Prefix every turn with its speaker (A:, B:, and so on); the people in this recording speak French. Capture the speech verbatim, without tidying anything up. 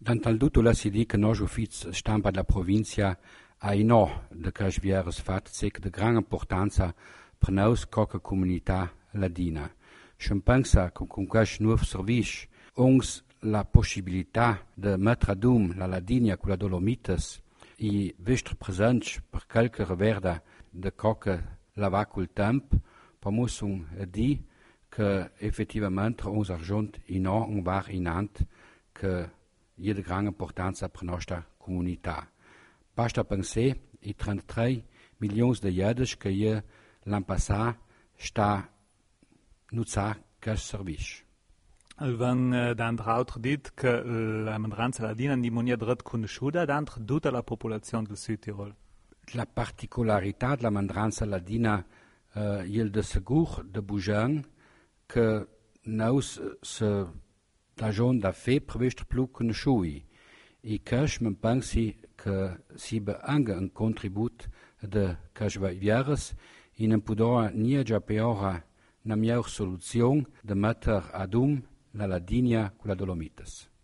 A: Tanto la si di che noi uffici stampa della provincia ai no de che svieres fat sec de gran importanza per nos coca comunità ladina. Je pensa che con questo nuovo servizio uns la possibilità de mettere ad um la Ladinia con la Dolomites i vostri presenti per qualche reverda de coca lava col tempo, per musum di che effettivamente uns argent in no un var inant che jede gran importanza per nostra comunità. Basta pensare i trentatré milioni di euro che io l'anno passato sta nutzare questo servizio.
B: Wenn äh, d'altre autre dit che la mendranza ladina di monia dret conosciuta d'altre tutta la popolazione del Südtirol.
A: La particolarità della mendranza ladina è uh, de segur de Bugen che nous se la giornata da fe previsto più conosciuti e che mi pensi che si be anche un contributo de che vieres in un pudora nie già peora una migliore soluzione de mettere ad um la Ladinia con la Dolomites.